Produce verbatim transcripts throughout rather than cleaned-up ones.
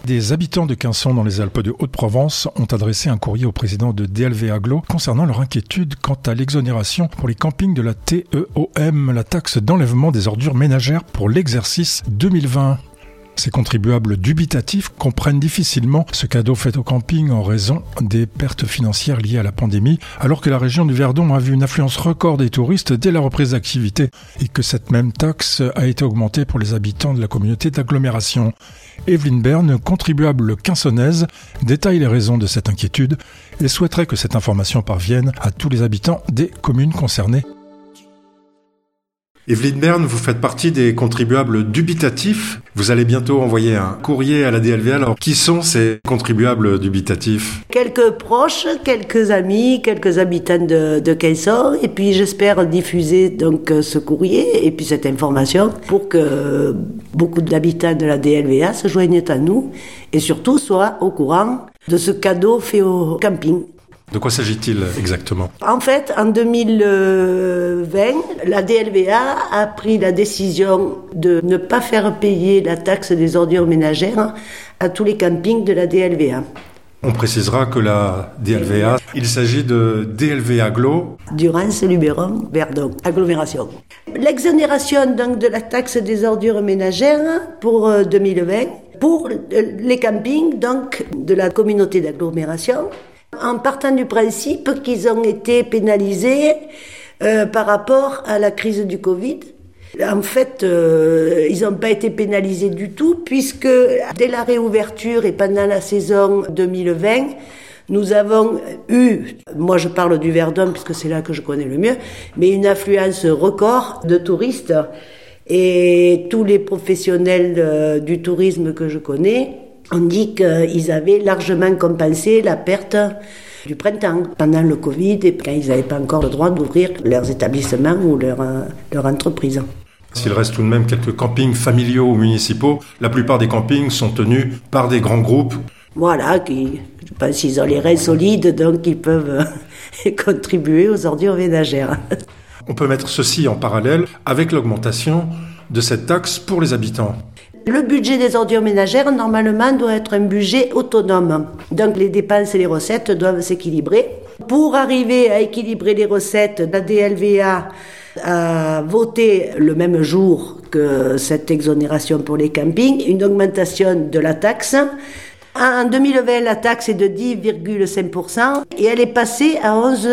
Des habitants de Quinçon dans les Alpes de Haute-Provence ont adressé un courrier au président de D L V Agglo concernant leur inquiétude quant à l'exonération pour les campings de la T E O M, la taxe d'enlèvement des ordures ménagères pour l'exercice deux mille vingt. Ces contribuables dubitatifs comprennent difficilement ce cadeau fait au camping en raison des pertes financières liées à la pandémie, alors que la région du Verdon a vu une affluence record des touristes dès la reprise d'activité et que cette même taxe a été augmentée pour les habitants de la communauté d'agglomération. Evelyne Berne, contribuable quinçonnaise, détaille les raisons de cette inquiétude et souhaiterait que cette information parvienne à tous les habitants des communes concernées. Evelyne Berne, vous faites partie des contribuables dubitatifs. Vous allez bientôt envoyer un courrier à la D L V A. Alors, qui sont ces contribuables dubitatifs ? Quelques proches, quelques amis, quelques habitants de, de Quinçon. Et puis, j'espère diffuser donc ce courrier et puis cette information pour que beaucoup d'habitants de la D L V A se joignent à nous et surtout soient au courant de ce cadeau fait au camping. De quoi s'agit-il exactement ? En fait, en deux mille vingt, la D L V A a pris la décision de ne pas faire payer la taxe des ordures ménagères à tous les campings de la D L V A. On précisera que la D L V A, il s'agit de D L V Agglo. Durance, Luberon, Verdon, agglomération. L'exonération donc de la taxe des ordures ménagères pour deux mille vingt, pour les campings donc de la communauté d'agglomération, en partant du principe qu'ils ont été pénalisés euh, par rapport à la crise du Covid. En fait, euh, ils n'ont pas été pénalisés du tout, puisque dès la réouverture et pendant la saison deux mille vingt, nous avons eu, moi je parle du Verdon puisque c'est là que je connais le mieux, mais une affluence record de touristes. Et tous les professionnels euh, du tourisme que je connais, on dit qu'ils avaient largement compensé la perte du printemps pendant le Covid et quand ils n'avaient pas encore le droit d'ouvrir leurs établissements ou leur, leur entreprise. S'il reste tout de même quelques campings familiaux ou municipaux, la plupart des campings sont tenus par des grands groupes. Voilà, qui, je pense qu'ils ont les reins solides, donc ils peuvent contribuer aux ordures ménagères. On peut mettre ceci en parallèle avec l'augmentation de cette taxe pour les habitants. Le budget des ordures ménagères, normalement, doit être un budget autonome. Donc, les dépenses et les recettes doivent s'équilibrer. Pour arriver à équilibrer les recettes, la D L V A a voté le même jour que cette exonération pour les campings, une augmentation de la taxe. En deux mille vingt, la taxe est de dix virgule cinq pour cent et elle est passée à onze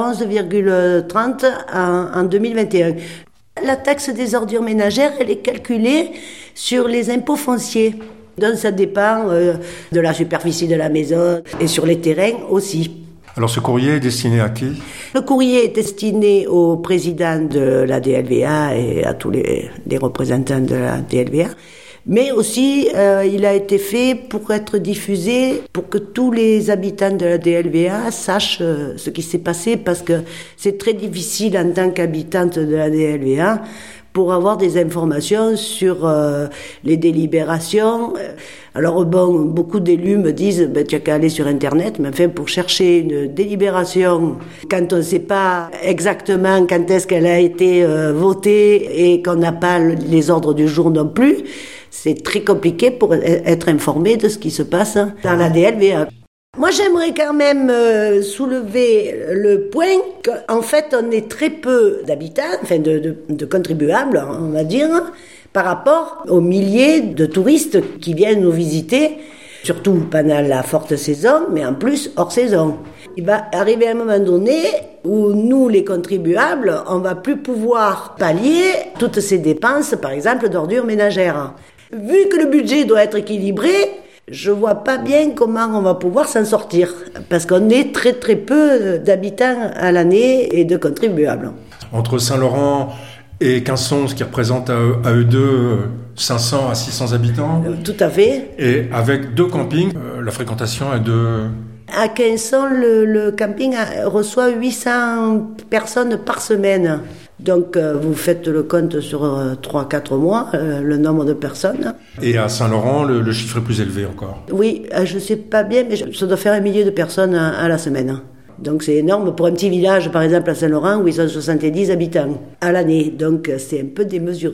virgule trente en, en deux mille vingt et un. La taxe des ordures ménagères, elle est calculée sur les impôts fonciers. Donc ça dépend euh, de la superficie de la maison et sur les terrains aussi. Alors ce courrier est destiné à qui ? Le courrier est destiné au président de la D L V A et à tous les, les représentants de la D L V A. Mais aussi, euh, il a été fait pour être diffusé, pour que tous les habitants de la D L V A sachent euh, ce qui s'est passé, parce que c'est très difficile en tant qu'habitante de la D L V A pour avoir des informations sur euh, les délibérations. Alors bon, beaucoup d'élus me disent ben, tu n'as qu'à aller sur Internet, mais enfin pour chercher une délibération, quand on ne sait pas exactement quand est-ce qu'elle a été euh, votée et qu'on n'a pas les ordres du jour non plus, c'est très compliqué pour être informé de ce qui se passe dans la D L V A. Moi, j'aimerais quand même euh, soulever le point qu'en fait, on est très peu d'habitants, enfin de, de, de contribuables, on va dire, par rapport aux milliers de touristes qui viennent nous visiter, surtout pendant la forte saison, mais en plus hors saison. Il va arriver un moment donné où nous, les contribuables, on va plus pouvoir pallier toutes ces dépenses, par exemple, d'ordures ménagères. Vu que le budget doit être équilibré, je vois pas bien comment on va pouvoir s'en sortir, parce qu'on est très très peu d'habitants à l'année et de contribuables. Entre Saint-Laurent et Quinçon, ce qui représente à eux, à eux deux cinq cents à six cents habitants. Euh, tout à fait. Et avec deux campings, euh, la fréquentation est de... À Quinçon, le, le camping a, reçoit huit cents personnes par semaine. Donc, euh, vous faites le compte sur euh, trois à quatre mois, euh, le nombre de personnes. Et à Saint-Laurent, le, le chiffre est plus élevé encore. Oui, euh, je ne sais pas bien, mais je, ça doit faire un millier de personnes à, à la semaine. Donc, c'est énorme pour un petit village, par exemple, à Saint-Laurent, où ils ont soixante-dix habitants à l'année. Donc, c'est un peu démesuré.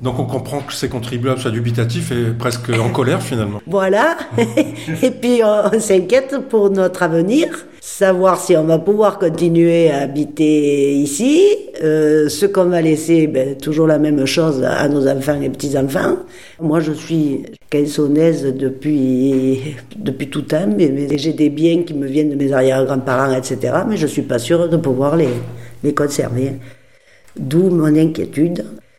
Donc on comprend que ces contribuables soient dubitatifs et presque en colère finalement. Voilà. Et puis on, on s'inquiète pour notre avenir, savoir si on va pouvoir continuer à habiter ici, euh, ce qu'on va laisser, ben, toujours la même chose à nos enfants et petits-enfants. Moi je suis quinçonnaise depuis, depuis tout temps, mais, mais j'ai des biens qui me viennent de mes arrière-grands-parents, et cetera. Mais je suis pas sûre de pouvoir les, les conserver. D'où mon inquiétude.